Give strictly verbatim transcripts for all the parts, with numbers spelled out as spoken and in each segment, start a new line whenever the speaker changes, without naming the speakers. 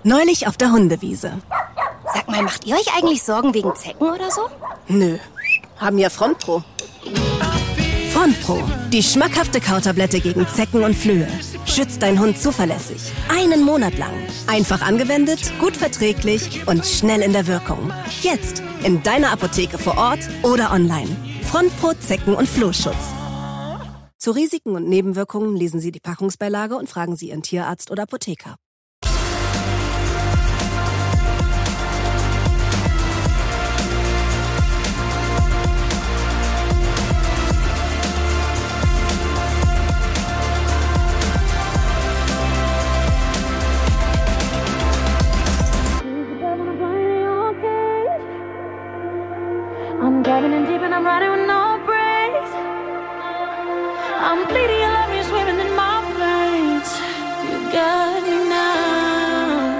Neulich auf der Hundewiese.
Sag mal, macht ihr euch eigentlich Sorgen wegen Zecken oder so?
Nö, haben ja Frontpro. Frontpro, die schmackhafte Kautablette gegen Zecken und Flöhe. Schützt deinen Hund zuverlässig. Einen Monat lang. Einfach angewendet, gut verträglich und schnell in der Wirkung. Jetzt in deiner Apotheke vor Ort oder online. Frontpro Zecken- und Flohschutz. Zu Risiken und Nebenwirkungen lesen Sie die Packungsbeilage und fragen Sie Ihren Tierarzt oder Apotheker.
I'm diving in deep and I'm riding with no brakes. I'm bleeding, you love me, swimming in my veins. You got me now.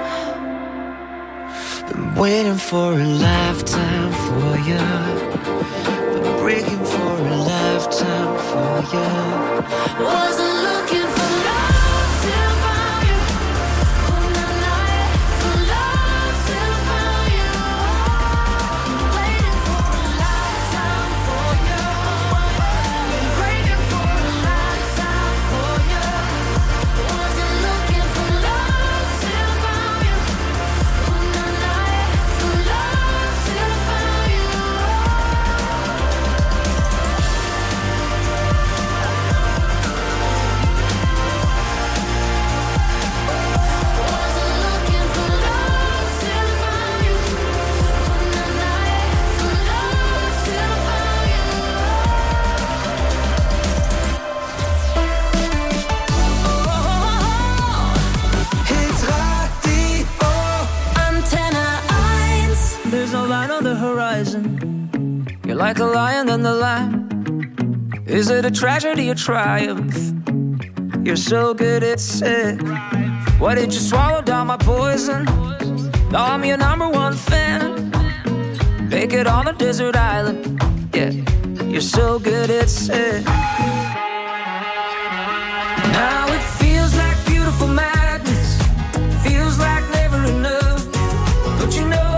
Been waiting for a lifetime for you. Been breaking for a lifetime for you.
Wasn't looking for love till found you. All night for love till found you. Waiting for a lifetime for you. Been breaking for a lifetime for you. Wasn't looking for love till found you. All night for love till found you.
There's no line on the horizon. You're like a lion in the lamb. Is it a tragedy or triumph? You're so good at it. Why did you swallow down my poison? Now I'm your number one fan. Make it on a desert island. Yeah, you're so good at it. Now it feels like beautiful madness. Feels like never enough. But you know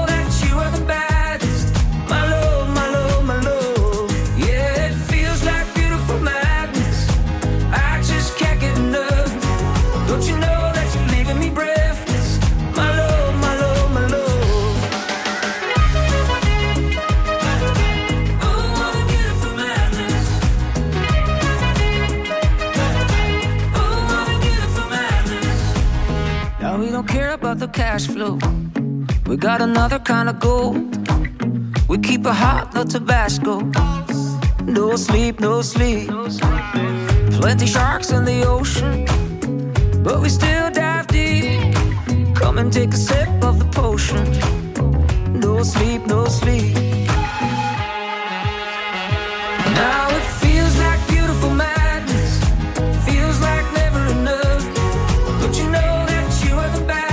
the cash flow. We got another kind of gold. We keep it hot, no Tabasco. No sleep, no sleep. Plenty sharks in the ocean, but we still dive deep. Come and take a sip of the potion. No sleep, no sleep. Now it feels like beautiful madness. Feels like never enough. But you know that you are the best.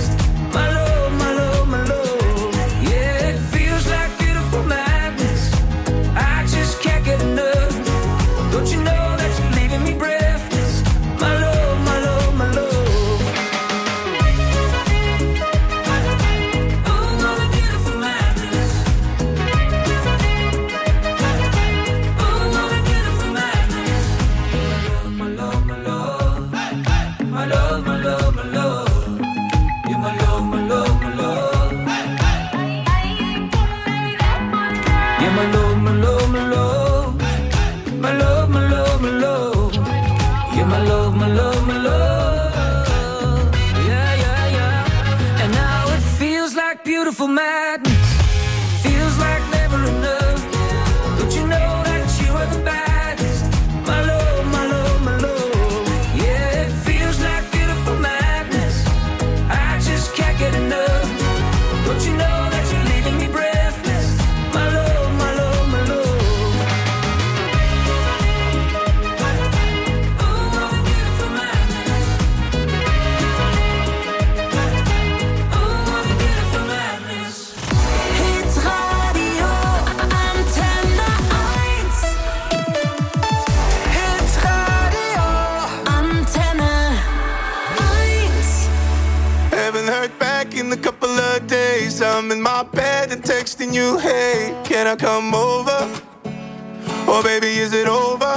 Beautiful madness, feels like never enough. But you know that you are the baddest. My love, my love, my love. Yeah, it feels like beautiful madness. I just can't get enough. But you know that you're leaving me breathless. My love, my love, my love. Oh, what a beautiful madness. Oh, what a beautiful madness.
back in a couple of days. I'm in my bed and texting you, hey, can I come over? Or baby, is it over?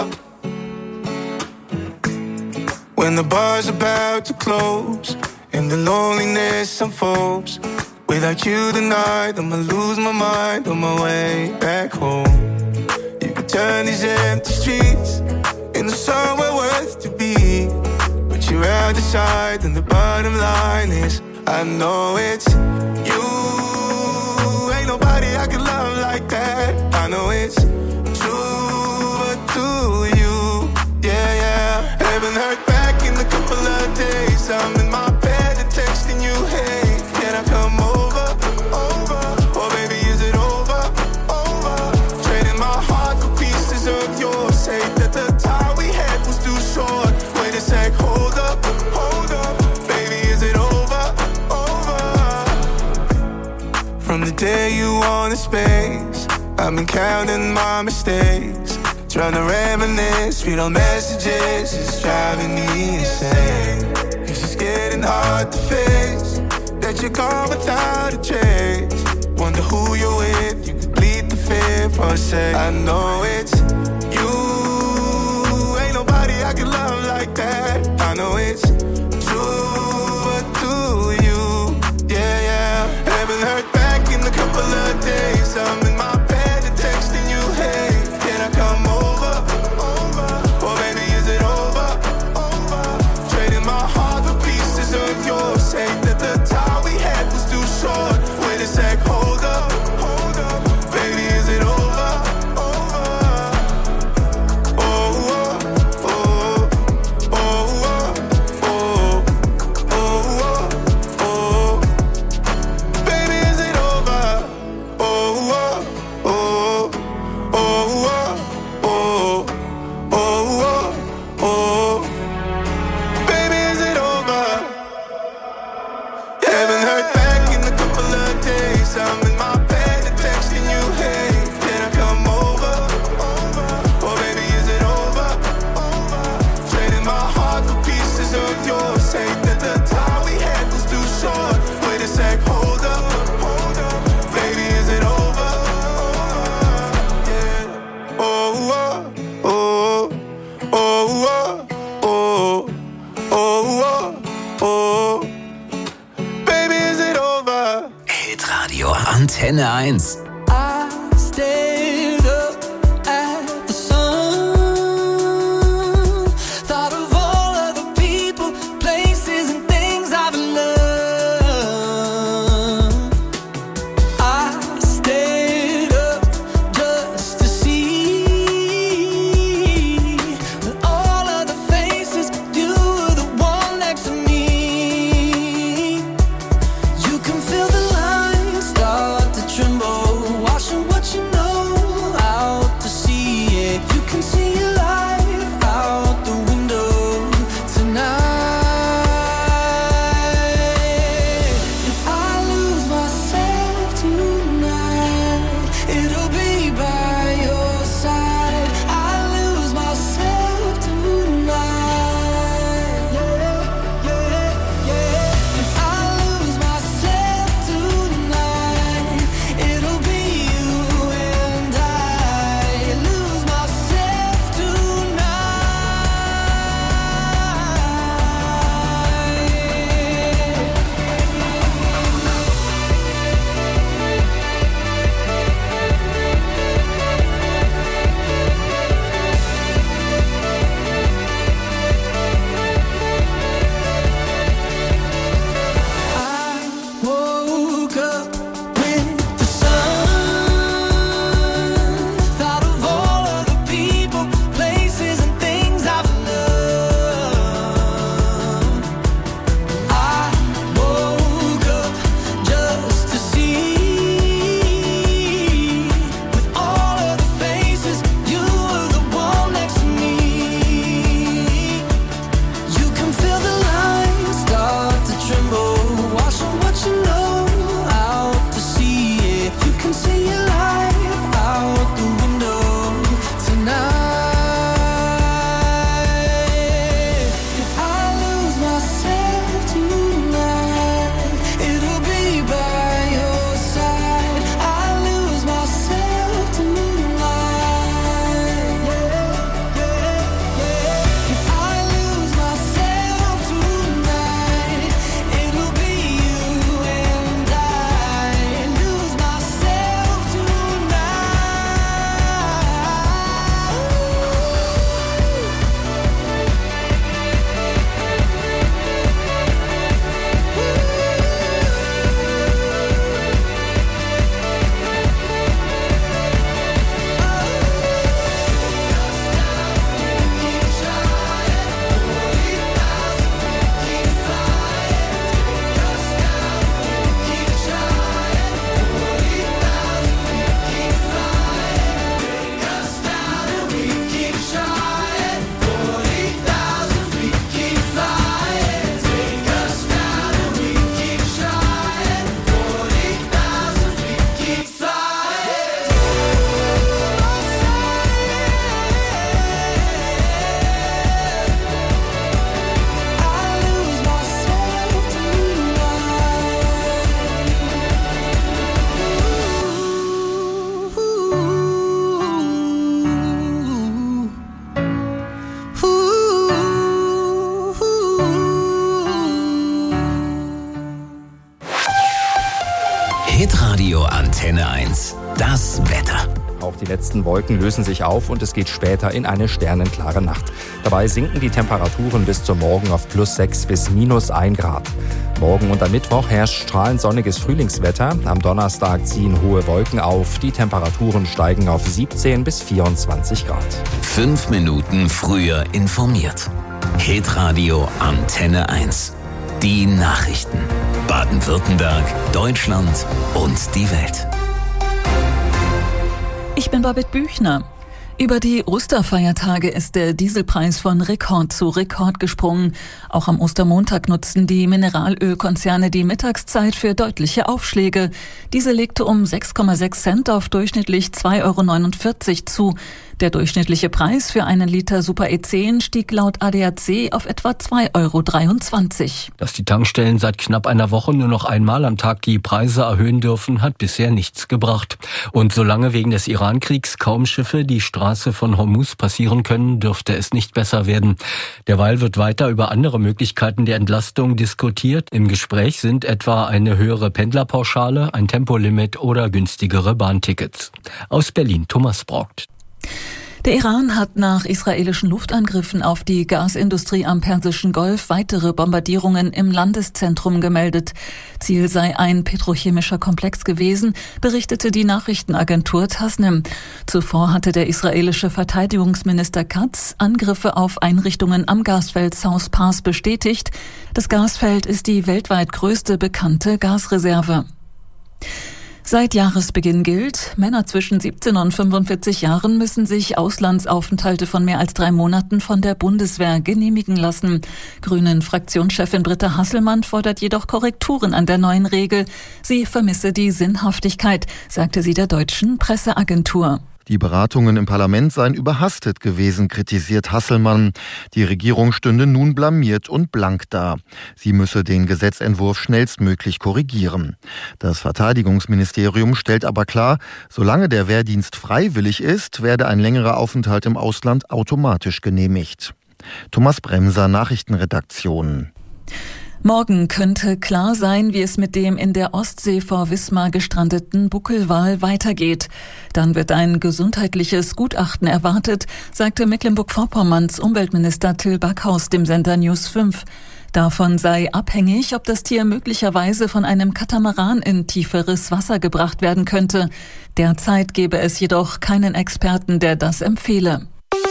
When the bar's about to close and the loneliness unfolds, without you tonight, I'ma lose my mind on my way back home. You could turn these empty streets into somewhere worth to be, but you're out the side and the bottom line is I know it's you. Ain't nobody I can love like that. I know it's true, but do you? Yeah, yeah. Haven't heard back in a couple of days. I'm in my bed and texting you, hey, can I come over? Over. Or baby, is it over? Over. Trading my heart for pieces of yours. Say that the time we had was too short. Wait a sec, hold up, hold up. Baby, is it over? Over. From the day you wanted space, I've been counting my mistakes, trying to reminisce, read all messages, it's driving me insane. It's just getting hard to face that you're gone without a trace. Wonder who you're with, you could bleed the fear for a sec. I know it's you. Ain't nobody I can love like that. I know it's true, but do you? Yeah, yeah. Haven't heard back in a couple of days. I'm in my bed and texting you, hey, can I come over? Over. Or baby, is it over? Over. Trading my heart for pieces of yours. Say that the time we had was too short. Wait a sec, hold up, hold up. Baby, is it over? Over. Oh, oh, oh, oh, oh, oh, oh, oh. Baby, is it over? Oh, oh, oh, oh, oh, oh, oh, oh. Baby, is it over? Haven't heard back in a couple of days. I'm in my bed and texting you, hey, can I come over? Over. Or baby, is it over? Over. Trading my heart for pieces of yours. Say that the time we had was too short. Wait a sec, hold up, hold up. Baby, is it over? Yeah. Oh, oh, oh, oh, oh, oh, oh, oh. Baby, is it over?
Hitradio Antenne eins.
I stayed up at the sun, thought of all of the people, places, and things I've loved. I stayed up just to see that all of the faces, you were the one next to me. You can feel the lines start to tremble
Hitradio Antenne eins. Das Wetter.
Auch die letzten Wolken lösen sich auf und es geht später in eine sternenklare Nacht. Dabei sinken die Temperaturen bis zum Morgen auf plus sechs bis minus ein Grad. Morgen und am Mittwoch herrscht strahlend sonniges Frühlingswetter. Am Donnerstag ziehen hohe Wolken auf. Die Temperaturen steigen auf siebzehn bis vierundzwanzig Grad.
Fünf Minuten früher informiert. Hitradio Antenne eins. Die Nachrichten. Baden-Württemberg, Deutschland und die Welt.
Ich bin Babette Büchner. Über die Osterfeiertage ist der Dieselpreis von Rekord zu Rekord gesprungen. Auch am Ostermontag nutzten die Mineralölkonzerne die Mittagszeit für deutliche Aufschläge. Diese legte um sechs Komma sechs Cent auf durchschnittlich zwei Euro neunundvierzig zu. Der durchschnittliche Preis für einen Liter Super E zehn stieg laut A D A C auf etwa zwei Euro dreiundzwanzig.
Dass die Tankstellen seit knapp einer Woche nur noch einmal am Tag die Preise erhöhen dürfen, hat bisher nichts gebracht. Und solange wegen des Iran-Kriegs kaum Schiffe die Straße von Hormuz passieren können, dürfte es nicht besser werden. Derweil wird weiter über andere Möglichkeiten der Entlastung diskutiert. Im Gespräch sind etwa eine höhere Pendlerpauschale, ein Tempolimit oder günstigere Bahntickets. Aus Berlin Thomas Braucht.
Der Iran hat nach israelischen Luftangriffen auf die Gasindustrie am Persischen Golf weitere Bombardierungen im Landeszentrum gemeldet. Ziel sei ein petrochemischer Komplex gewesen, berichtete die Nachrichtenagentur Tasnim. Zuvor hatte der israelische Verteidigungsminister Katz Angriffe auf Einrichtungen am Gasfeld South Pass bestätigt. Das Gasfeld ist die weltweit größte bekannte Gasreserve. Seit Jahresbeginn gilt, Männer zwischen siebzehn und fünfundvierzig Jahren müssen sich Auslandsaufenthalte von mehr als drei Monaten von der Bundeswehr genehmigen lassen. Grünen-Fraktionschefin Britta Hasselmann fordert jedoch Korrekturen an der neuen Regel. Sie vermisse die Sinnhaftigkeit, sagte sie der deutschen Presseagentur.
Die Beratungen im Parlament seien überhastet gewesen, kritisiert Hasselmann. Die Regierung stünde nun blamiert und blank da. Sie müsse den Gesetzentwurf schnellstmöglich korrigieren. Das Verteidigungsministerium stellt aber klar, solange der Wehrdienst freiwillig ist, werde ein längerer Aufenthalt im Ausland automatisch genehmigt. Thomas Bremser, Nachrichtenredaktion.
Morgen könnte klar sein, wie es mit dem in der Ostsee vor Wismar gestrandeten Buckelwal weitergeht. Dann wird ein gesundheitliches Gutachten erwartet, sagte Mecklenburg-Vorpommerns Umweltminister Till Backhaus dem Sender News fünf. Davon sei abhängig, ob das Tier möglicherweise von einem Katamaran in tieferes Wasser gebracht werden könnte. Derzeit gebe es jedoch keinen Experten, der das empfehle.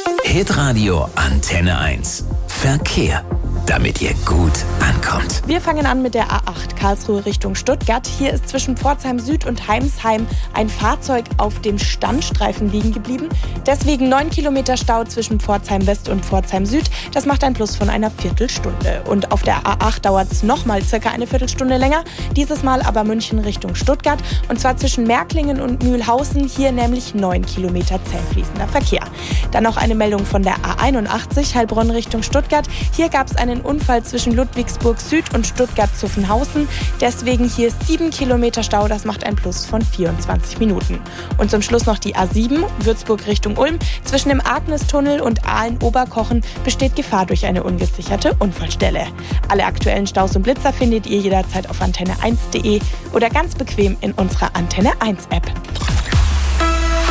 Hitradio Antenne eins. Verkehr. Damit ihr gut ankommt.
Wir fangen an mit der A acht Karlsruhe Richtung Stuttgart. Hier ist zwischen Pforzheim Süd und Heimsheim ein Fahrzeug auf dem Standstreifen liegen geblieben. Deswegen neun Kilometer Stau zwischen Pforzheim West und Pforzheim Süd. Das macht ein Plus von einer Viertelstunde. Und auf der A acht dauert es nochmal circa eine Viertelstunde länger. Dieses Mal aber München Richtung Stuttgart. Und zwar zwischen Märklingen und Mühlhausen. Hier nämlich neun Kilometer zäh fließender Verkehr. Dann noch eine Meldung von der A einundachtzig Heilbronn Richtung Stuttgart. Hier gab es einen Unfall zwischen Ludwigsburg Süd und Stuttgart-Zuffenhausen. Deswegen hier sieben Kilometer Stau, das macht ein Plus von vierundzwanzig Minuten. Und zum Schluss noch die A sieben, Würzburg Richtung Ulm. Zwischen dem Agnestunnel und Aalen-Oberkochen besteht Gefahr durch eine ungesicherte Unfallstelle. Alle aktuellen Staus und Blitzer findet ihr jederzeit auf antenne eins punkt de oder ganz bequem in unserer Antenne eins App.